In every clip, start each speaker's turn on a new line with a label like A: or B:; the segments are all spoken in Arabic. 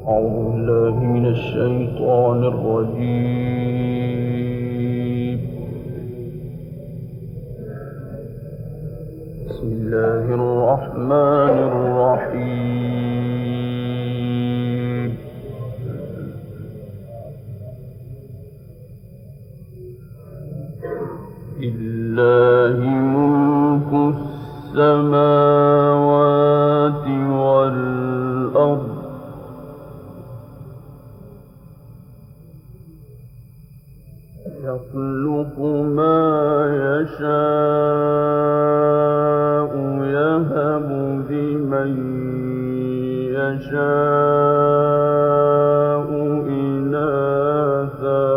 A: أعوذ بالله من الشيطان الرجيم. بسم الله الرحمن الرحيم. لله ملك السماوات والأرض يخلق ما يشاء يهب لمن يشاء إناثا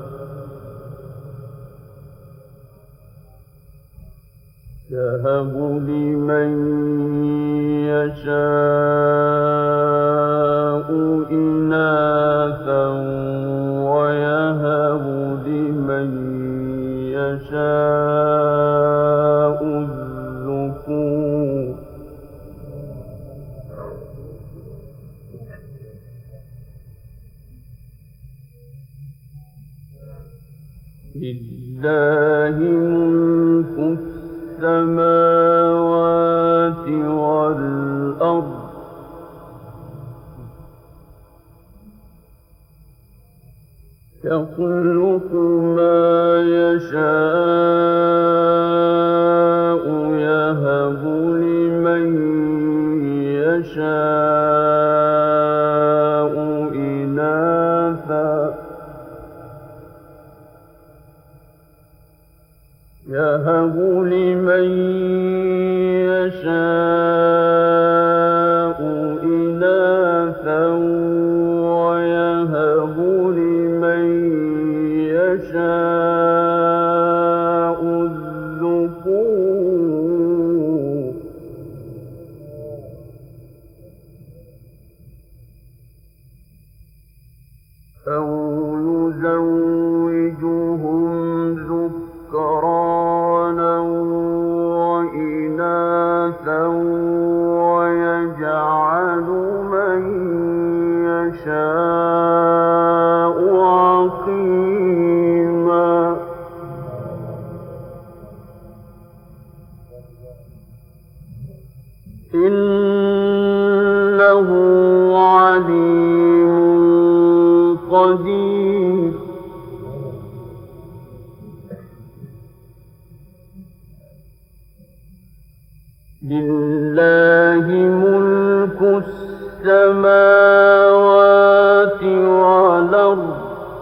A: ويهب لمن يشاء الذكور. لله ملك السماوات والأرض يخلق ما يشاء يهب لمن يشاء إناثا ويهب لمن يشاء الذكور. أو يزوجهم ذكرانا وإناثا ويجعل من يشاء عقيما. إنه عليم قدير. لله ملك السماوات والأرض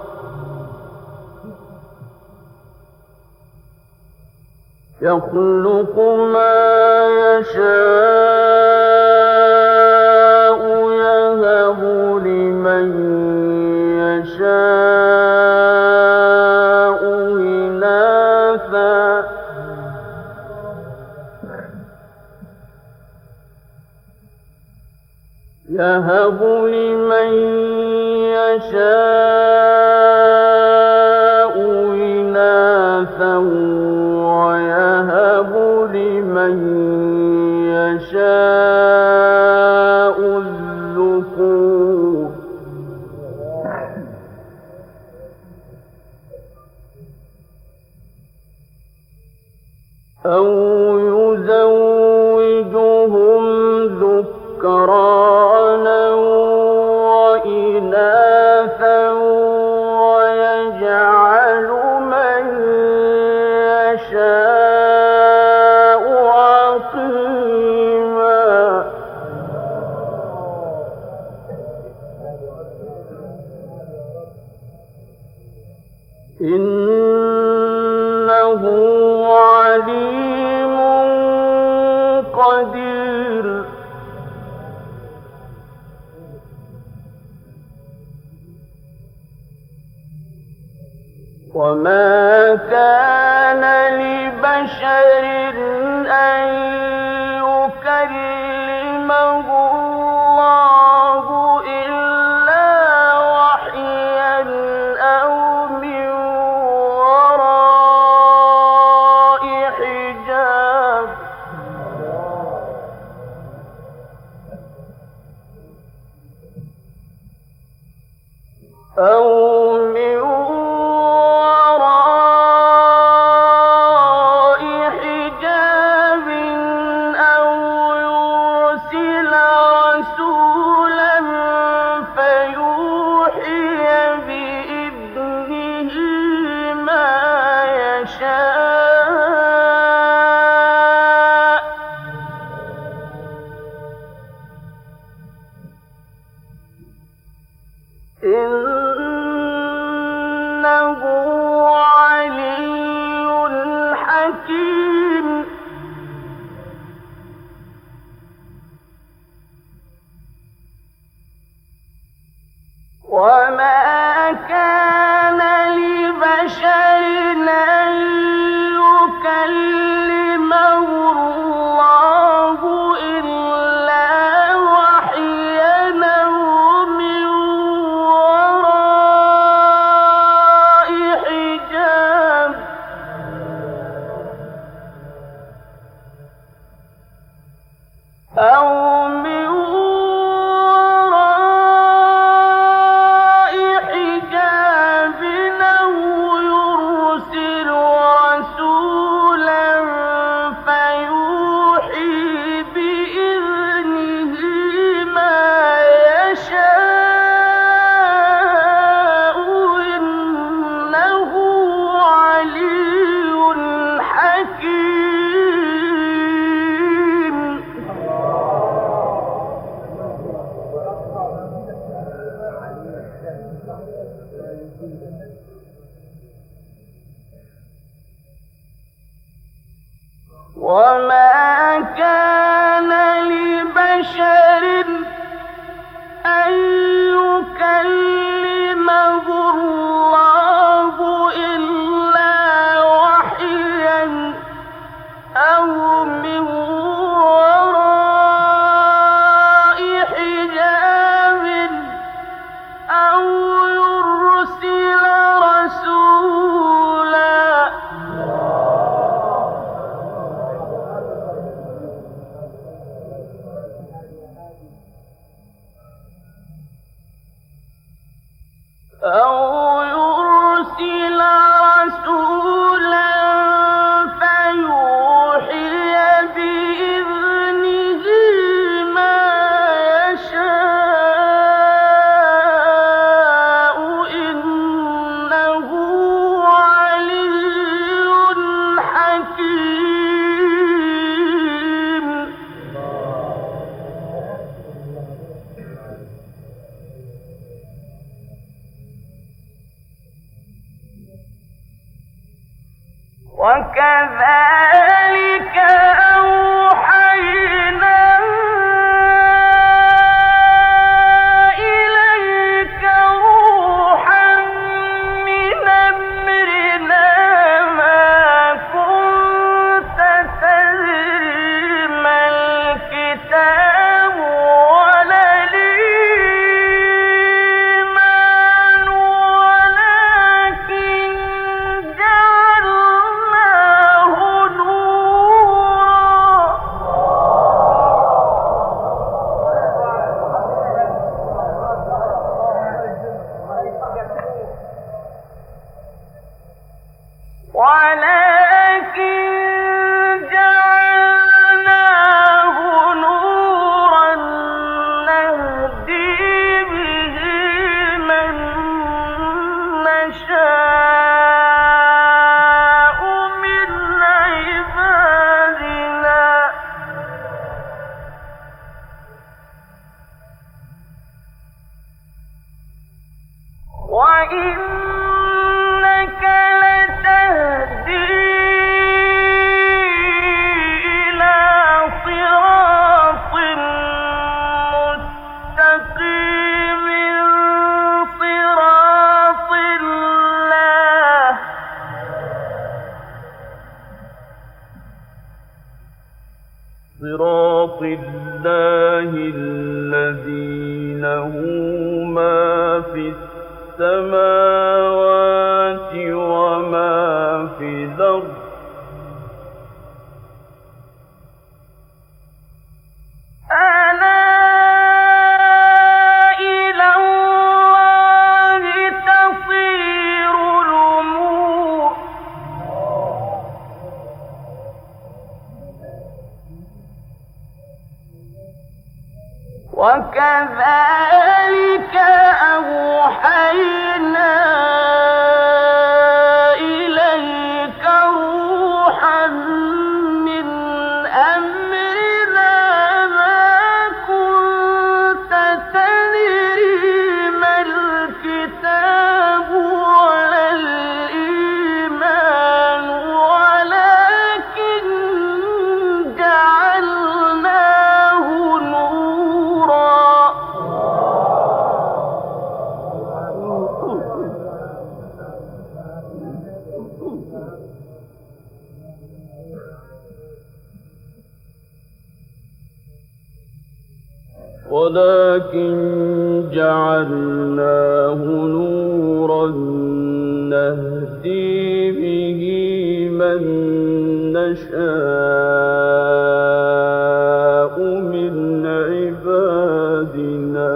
A: يخلق ما يشاء يهب لمن يشاء إناثا ويهب لمن يشاء الذكور. أو يزوجهم ذكرانا وإناثا ويجعل من يشاء عقيما. إنه عليم قدير. وما كان لبشر أن يكلمه الله إلا وحيا أو من وراء حجاب. أو من وراء حجاب أو يرسل رسولا فيوحي بإذنه ما يشاء إنه علي حكيم وما كان لبشر أن يكلمه الله إلا وحيا أو من وراء حجاب أو من وراء حجاب أو يرسل رسولا فيوحي بإذنه ما يشاء إنه علي حكيم وما كان لبشر أن يكلمه الله إلا وحيا أو من وراء حجاب أو يرسل رسولا فيوحي بإذنه ما يشاء إنه علي حكيم وكذلك أوحينا إليك روحا من أمرنا ما كنت تدري ما الكتاب ولا الإيمان ولكن جعلناه نورا نهدي به من نشاء من عبادنا وإنك لتهدي إلى صراط مستقيم صراط الله الذي له ما في السماوات وما في الأرض ألا إلى الله
B: وكذلك أوحينا إليك روحا من أمرنا ما كنت تدري ما الكتاب ولا الإيمان ولكن جعلناه نورا.
A: ولكن جعلناه نورا نهدي به من نشاء من عبادنا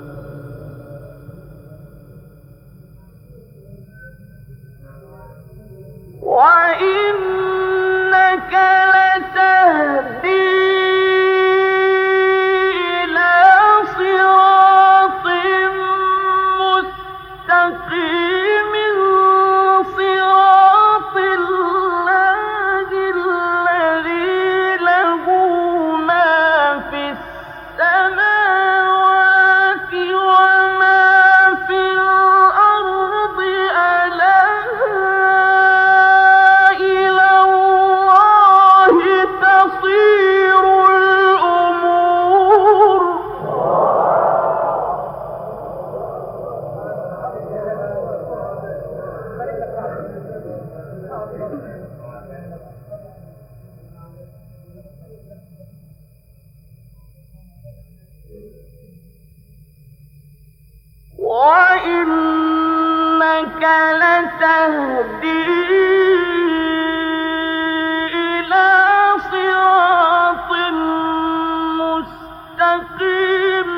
B: وإنك لتهدي إلى صراط مستقيم صراط الله الذي له ما في السماوات وما في الأرض ألا إلى الله تصير الأمور. وإنك لتهدي إلى صراط مستقيم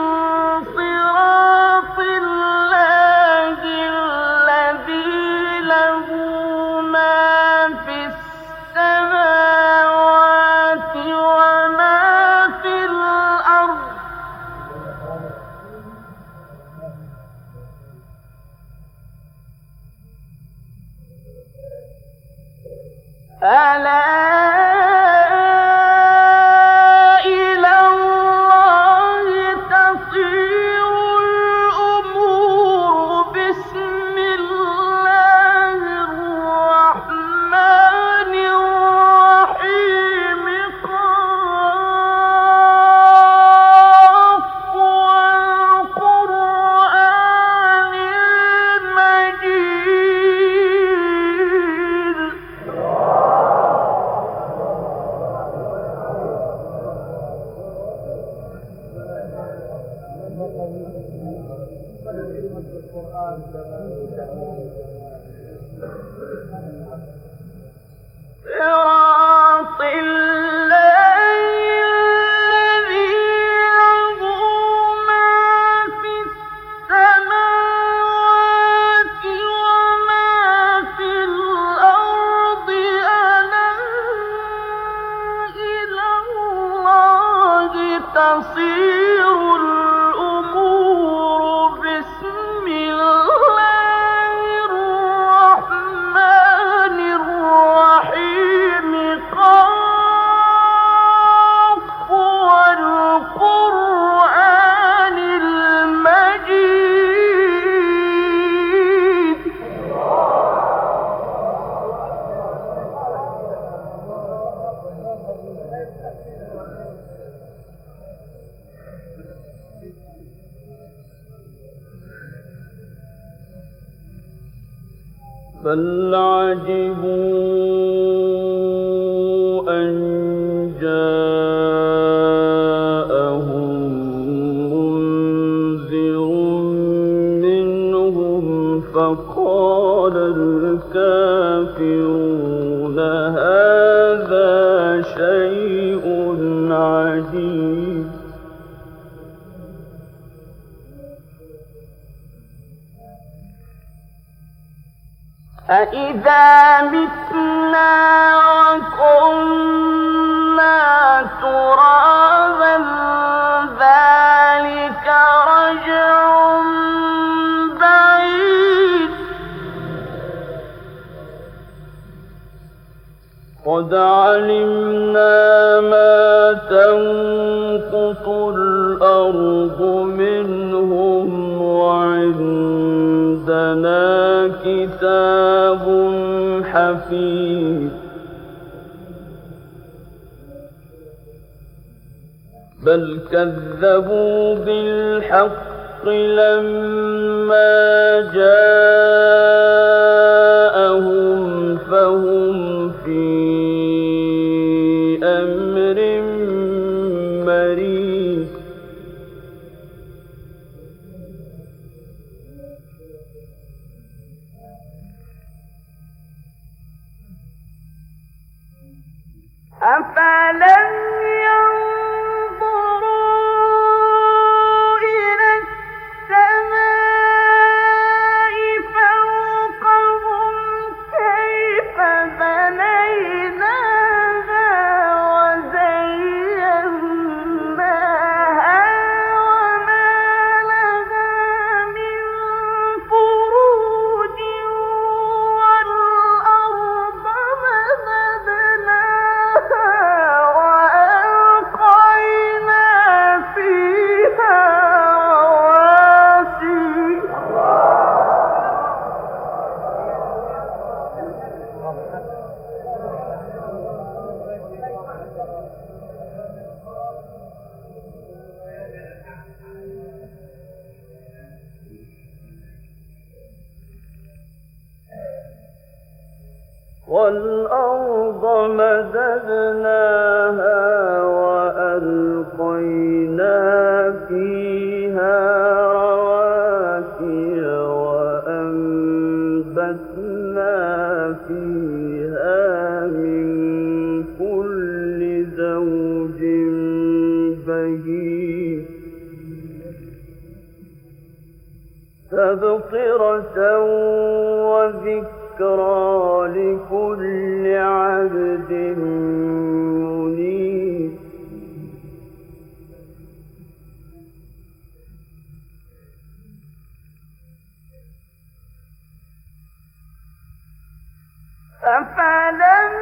B: صراط الله الذي له ما في السماوات وما في الأرض ألا إلى الله تصير الأمور. بسم الله الرحمن الرحيم قاف والقرآن المجيد. صراط الله الذي له ما في السماوات وما في الأرض ألا إلى الله تصير الأمور. بسم الله الرحمن الرحيم قاف والقرآن المجيد.
A: بل عجبوا أن جاءهم منذر منهم فقال الكافرون هذا شيء عجيب.
B: أَإِذَا مِتْنَا وَكُنَّا تُرَابًا ذَلِكَ
A: علمنا ما تنقص الأرض منهم وعندنا كتاب حفيظ بل كذبوا بالحق لما جاءهم فهم في أمر مريج
B: أفلم ينظروا إلى السماء فوقهم كيف بنيناها وزيناها وما لها من فروج والأرض مددناها وألقينا فيها رواسي
A: والأرض مددناها وألقينا فيها رواسي وأنبتنا فيها من كل زوج بهيج تبصرة وذكرى لكل عبد منيب
B: أفلم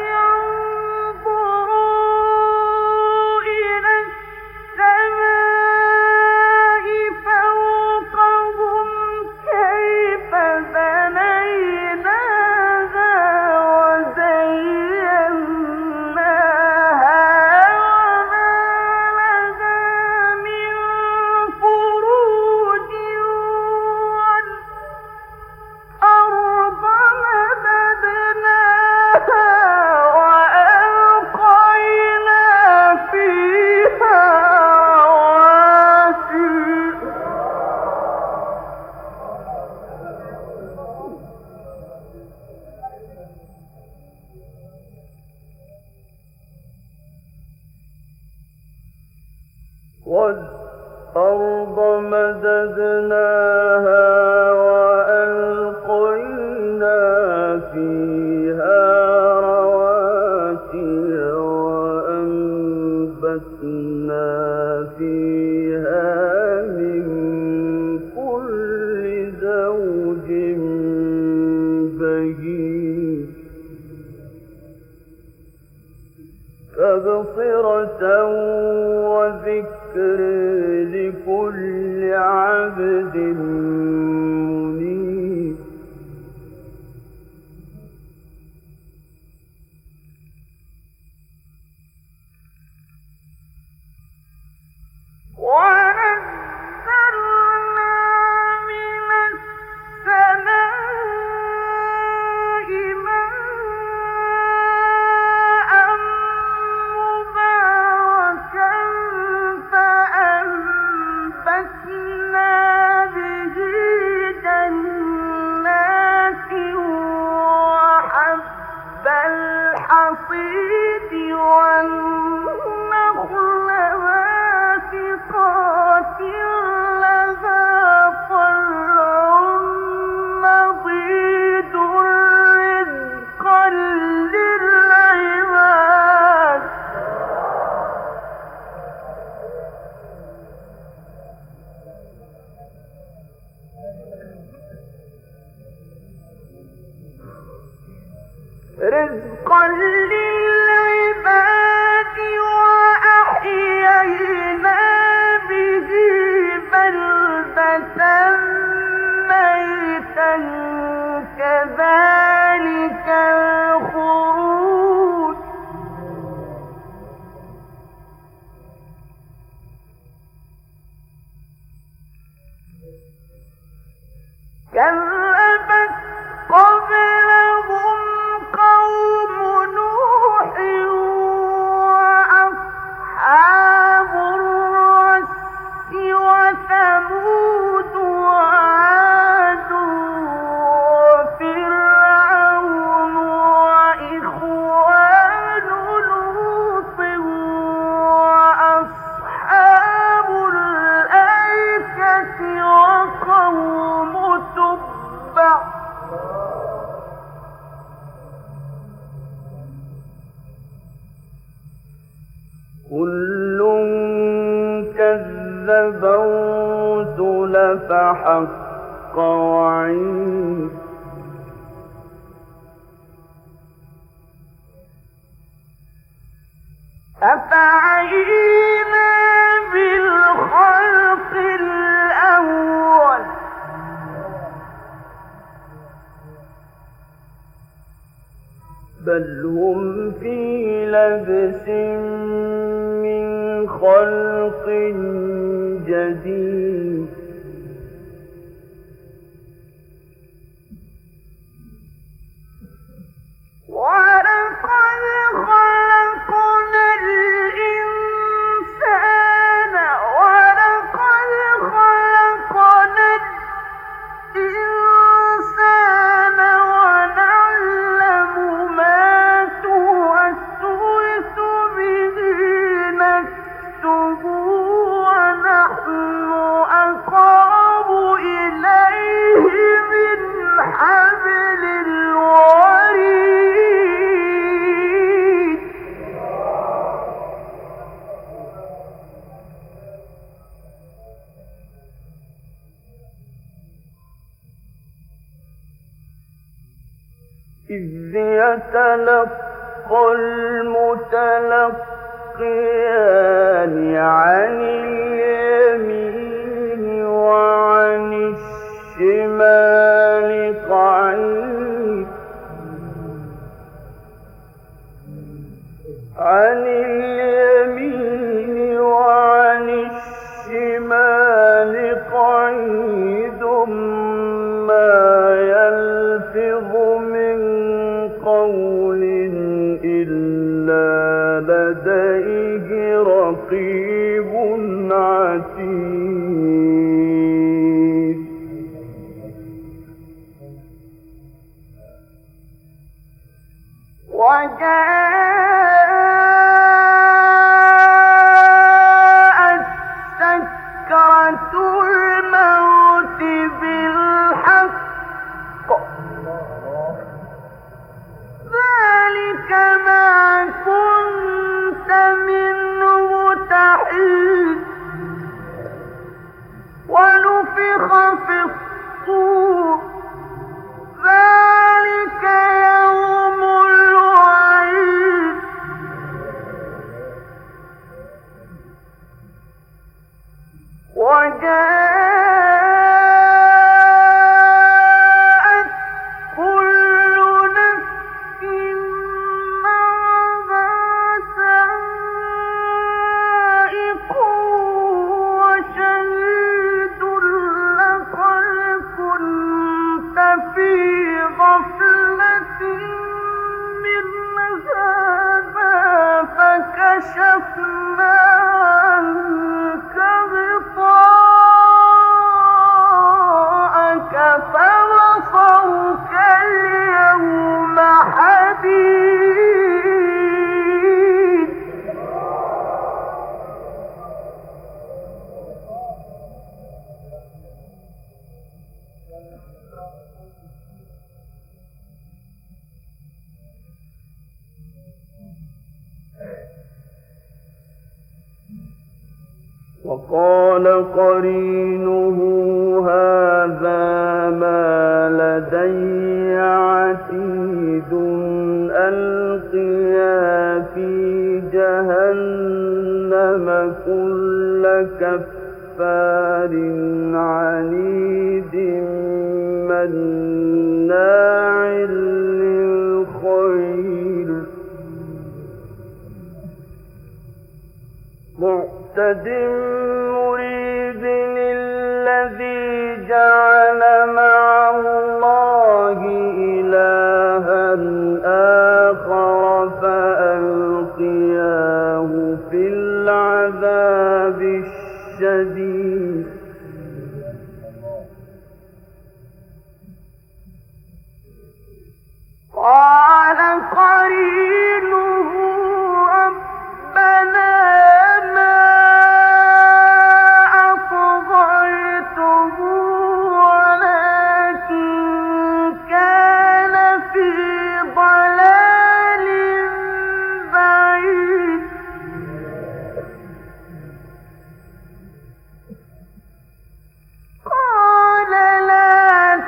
B: ينظروا إلى السماء فوقهم كيف بنيناها وزيناها وما لها من فروج والأرض مددناها وألقينا فيها رواسي
A: والأرض مددناها وألقينا فيها رواسي وأنبتنا فيها من كل زوج بهيج تبصرة وذكر لكل عبد منيب
B: ونزلنا من السماء ماء مباركا فأنبتنا به كذبت قبلهم قوم نوح وأصحاب الرس وثمود وعاد وفرعون وإخوان لوط وأصحاب الأيكة وقوم تبع كل كذب الرسل فحق وعيد أفعينا بالخلق الأول بل هم في لبس من خلق جديد ولقد خلقنا الإنسان ولقد خلقنا الإنسان ونعلم ما توسوس به نفسه ونحن أقرب إليه من حبل الوريد إذ يتلقى المتلقيان عن اليمين وعن الشمال قعيد عن اليمين وعن الشمال قعيد ما يلفظ من قول إلا لديه رقيب عتيد وجاءت سكرة الموت بالحق ذلك ما كنت منه تحيد ونفخ في الصور ذلك يوم الوعيد وجاءت كل نفس معها سائق وشهيد لقد كنت في غفلة من هذا فكشفنا عنك غطاءك فبصرك اليوم حديد وقال قرينه هذا ما لدي عتيد ألقيا في جهنم كل كفار عنيد مناع للخير معتد مريب الذي
A: العذاب الشديد
B: قال قرينه ربنا ما أطغيته ولكن كان في ضلال بعيد قال لا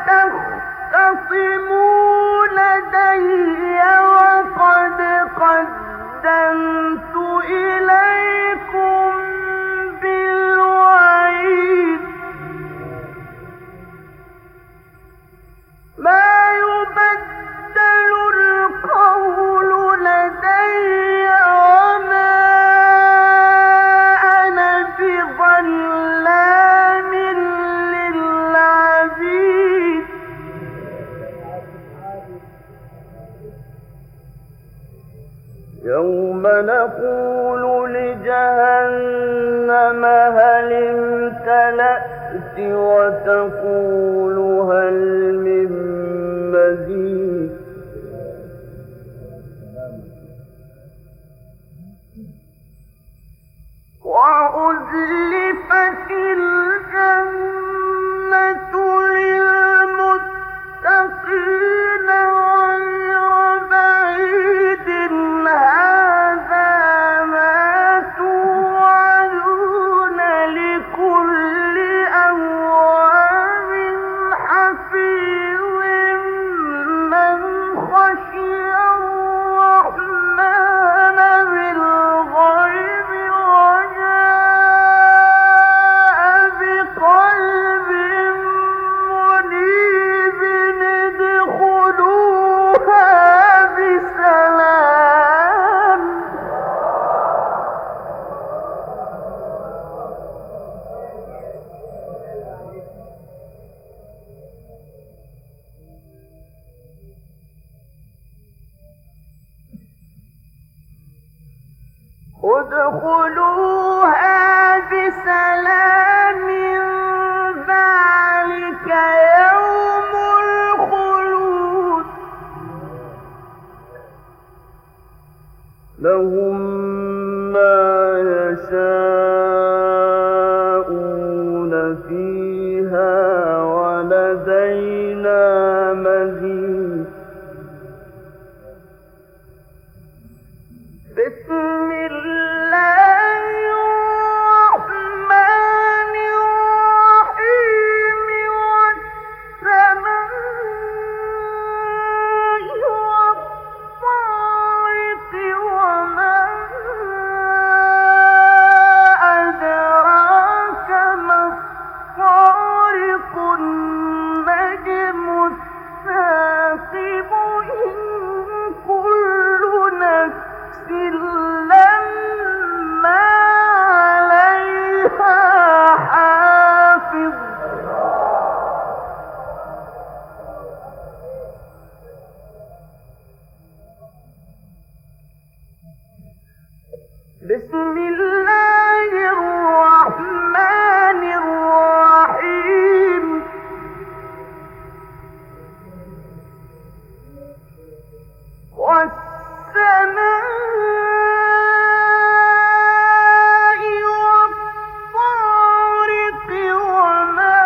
B: تختصموا لدي وقد قدمت إليكم بالوعيد ما يبدل القول لدي وما أنا بظلام للعبيد
A: يوم نقول لجهنم هل امتلأت وتقول هل من مزيد
B: وأزلفت الجنة للمتقين غير بعيد هذا ما توعدون لكل أواب حفيظ من خشي الرحمن بالغيب وجاء بقلب منيب ادخلوها بسلام ادخلوها بسلام ذلك يوم الخلود
A: لهم ما يشاءون فيها ولدينا مزيد
B: بسم الله الرحمن الرحيم والسماء والطارق وما أدراك ما الطارق النجم الثاقب إن كل نفس لما عليها حافظ بسم الله الرحمن الرحيم والسماء والطارق وما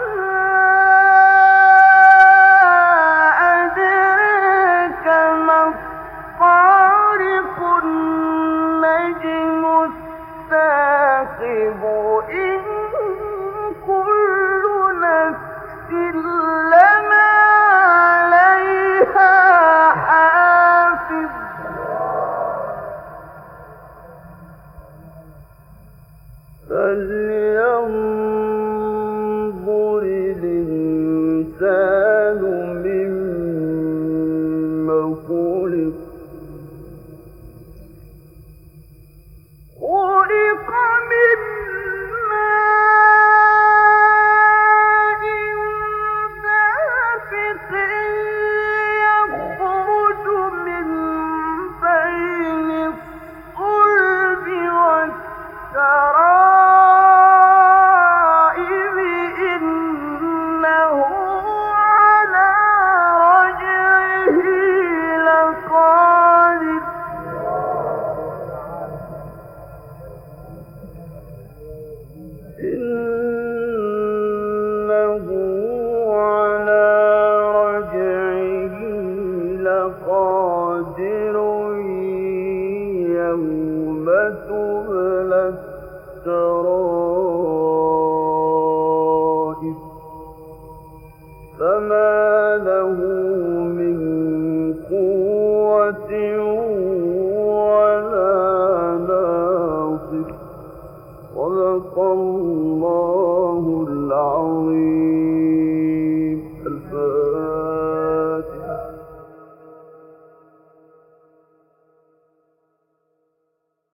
B: أدراك ما الطارق النجم الثاقب إن كل نفس لما عليها حافظ
A: فلينظر الإنسان مما خلق
B: خلق من ماء دافق يخرج من بين الصلب والترائب
A: سبل الترائب فما له من قوة ولا ناصر صدق الله